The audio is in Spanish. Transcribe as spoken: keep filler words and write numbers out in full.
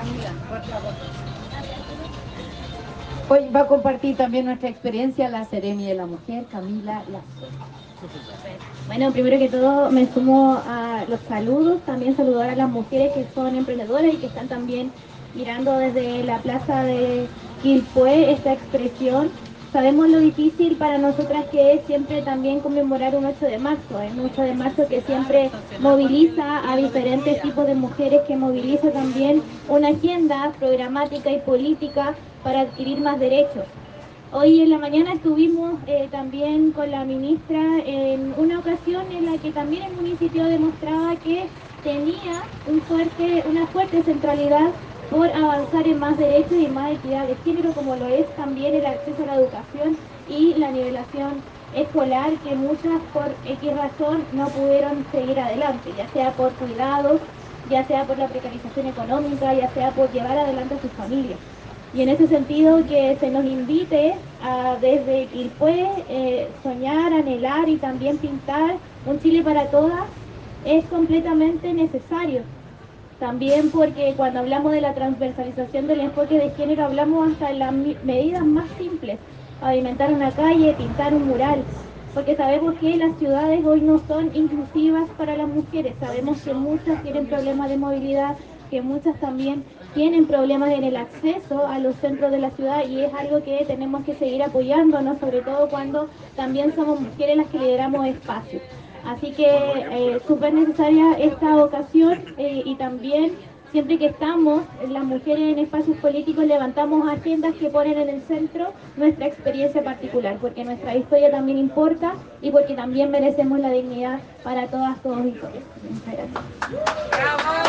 Hoy va a compartir también nuestra experiencia la Seremi de la Mujer, Camila Lazo. Bueno, primero que todo me sumo a los saludos, también saludar a las mujeres que son emprendedoras y que están también mirando desde la plaza de Quilpué esta expresión. Sabemos lo difícil para nosotras que es siempre también conmemorar un ocho de marzo, es un ocho de marzo que siempre moviliza a diferentes tipos de mujeres, que moviliza también una agenda programática y política para adquirir más derechos. Hoy en la mañana estuvimos eh, también con la ministra en una ocasión en la que también el municipio demostraba que tenía un fuerte, una fuerte centralidad por avanzar en más derechos y más equidad de género, como lo es también el acceso a la educación y la nivelación escolar, que muchas por X razón no pudieron seguir adelante, ya sea por cuidados, ya sea por la precarización económica, ya sea por llevar adelante a sus familias. Y en ese sentido que se nos invite a desde Quilpué eh, soñar, anhelar y también pintar un Chile para todas es completamente necesario. También porque cuando hablamos de la transversalización del enfoque de género hablamos hasta de las medidas más simples, pavimentar una calle, pintar un mural, porque sabemos que las ciudades hoy no son inclusivas para las mujeres, sabemos que muchas tienen problemas de movilidad, que muchas también tienen problemas en el acceso a los centros de la ciudad y es algo que tenemos que seguir apoyándonos, sobre todo cuando también somos mujeres las que lideramos espacios. Así que eh, súper necesaria esta ocasión eh, y también siempre que estamos las mujeres en espacios políticos levantamos agendas que ponen en el centro nuestra experiencia particular, porque nuestra historia también importa y porque también merecemos la dignidad para todas, todos y todas. Muchas gracias.